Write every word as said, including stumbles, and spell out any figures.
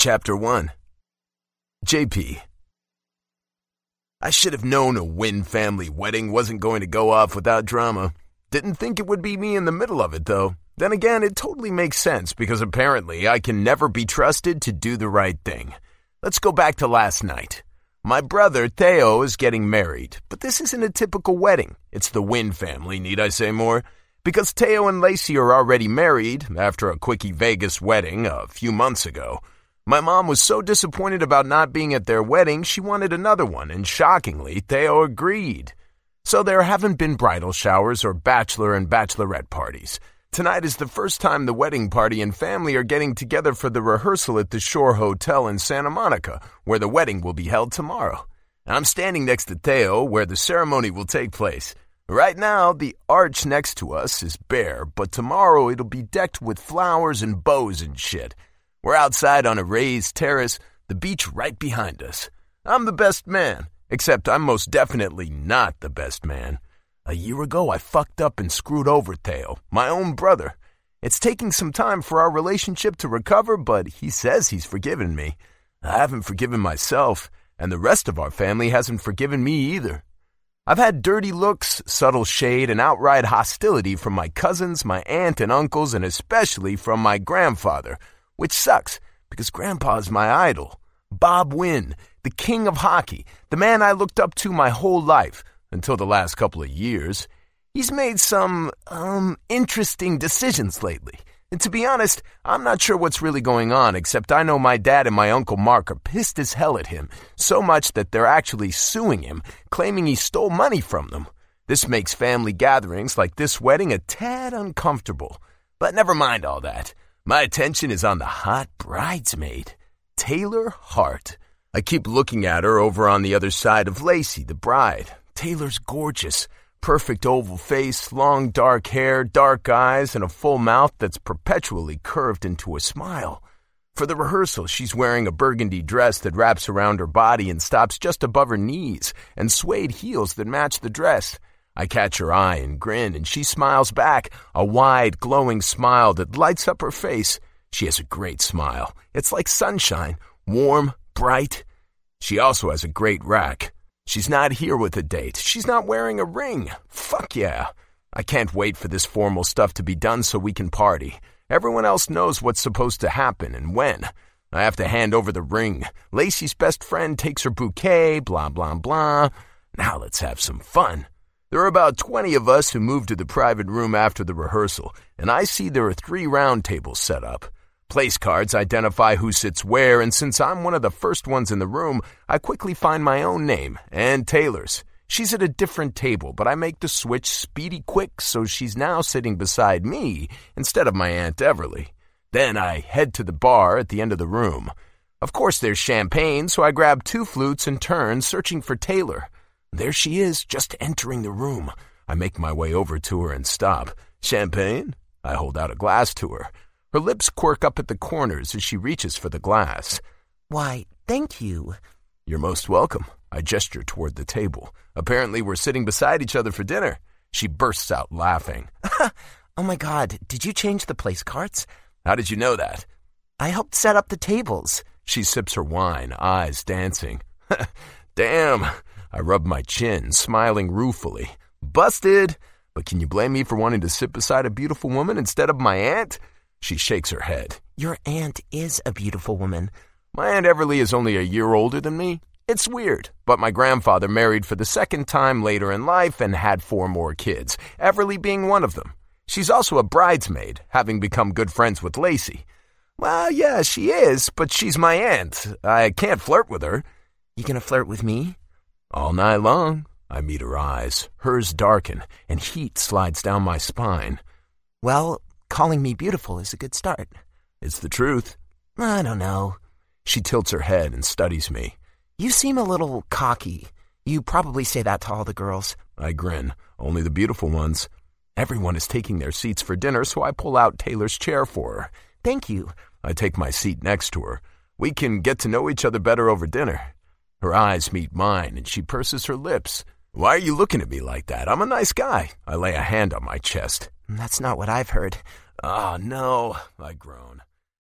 Chapter one. J P. I should have known a Wynn family wedding wasn't going to go off without drama. Didn't think it would be me in the middle of it, though. Then again, it totally makes sense because apparently I can never be trusted to do the right thing. Let's go back to last night. My brother, Theo, is getting married, but this isn't a typical wedding. It's the Wynn family, need I say more? Because Theo and Lacey are already married after a quickie Vegas wedding a few months ago. My mom was so disappointed about not being at their wedding, she wanted another one, and shockingly, Theo agreed. So there haven't been bridal showers or bachelor and bachelorette parties. Tonight is the first time the wedding party and family are getting together for the rehearsal at the Shore Hotel in Santa Monica, where the wedding will be held tomorrow. I'm standing next to Theo, where the ceremony will take place. Right now, the arch next to us is bare, but tomorrow it'll be decked with flowers and bows and shit. We're outside on a raised terrace, the beach right behind us. I'm the best man, except I'm most definitely not the best man. A year ago, I fucked up and screwed over Theo, my own brother. It's taking some time for our relationship to recover, but he says he's forgiven me. I haven't forgiven myself, and the rest of our family hasn't forgiven me either. I've had dirty looks, subtle shade, and outright hostility from my cousins, my aunt and uncles, and especially from my grandfather, which sucks, because Grandpa's my idol. Bob Wynn, the king of hockey, the man I looked up to my whole life, until the last couple of years. He's made some, um, interesting decisions lately. And to be honest, I'm not sure what's really going on, except I know my dad and my Uncle Mark are pissed as hell at him, so much that they're actually suing him, claiming he stole money from them. This makes family gatherings like this wedding a tad uncomfortable. But never mind all that. My attention is on the hot bridesmaid, Taylor Hart. I keep looking at her over on the other side of Lacey, the bride. Taylor's gorgeous. Perfect oval face, long dark hair, dark eyes, and a full mouth that's perpetually curved into a smile. For the rehearsal, she's wearing a burgundy dress that wraps around her body and stops just above her knees, and suede heels that match the dress. I catch her eye and grin, and she smiles back, a wide, glowing smile that lights up her face. She has a great smile. It's like sunshine, warm, bright. She also has a great rack. She's not here with a date. She's not wearing a ring. Fuck yeah. I can't wait for this formal stuff to be done so we can party. Everyone else knows what's supposed to happen and when. I have to hand over the ring. Lacey's best friend takes her bouquet, blah, blah, blah. Now let's have some fun. There are about twenty of us who moved to the private room after the rehearsal, and I see there are three round tables set up. Place cards identify who sits where, and since I'm one of the first ones in the room, I quickly find my own name, and Taylor's. She's at a different table, but I make the switch speedy quick, so she's now sitting beside me instead of my Aunt Everly. Then I head to the bar at the end of the room. Of course there's champagne, so I grab two flutes and turn, searching for Taylor. There she is, just entering the room. I make my way over to her and stop. Champagne? I hold out a glass to her. Her lips quirk up at the corners as she reaches for the glass. Why, thank you. You're most welcome. I gesture toward the table. Apparently we're sitting beside each other for dinner. She bursts out laughing. Oh my God, did you change the place cards? How did you know that? I helped set up the tables. She sips her wine, eyes dancing. Damn. I rub my chin, smiling ruefully. Busted! But can you blame me for wanting to sit beside a beautiful woman instead of my aunt? She shakes her head. Your aunt is a beautiful woman. My Aunt Everly is only a year older than me. It's weird, but my grandfather married for the second time later in life and had four more kids, Everly being one of them. She's also a bridesmaid, having become good friends with Lacey. Well, yeah, she is, but she's my aunt. I can't flirt with her. You gonna flirt with me? All night long. I meet her eyes. Hers darken, and heat slides down my spine. Well, calling me beautiful is a good start. It's the truth. I don't know. She tilts her head and studies me. You seem a little cocky. You probably say that to all the girls. I grin. Only the beautiful ones. Everyone is taking their seats for dinner, so I pull out Taylor's chair for her. Thank you. I take my seat next to her. We can get to know each other better over dinner. Her eyes meet mine, and she purses her lips. Why are you looking at me like that? I'm a nice guy. I lay a hand on my chest. That's not what I've heard. Ah, no, I groan.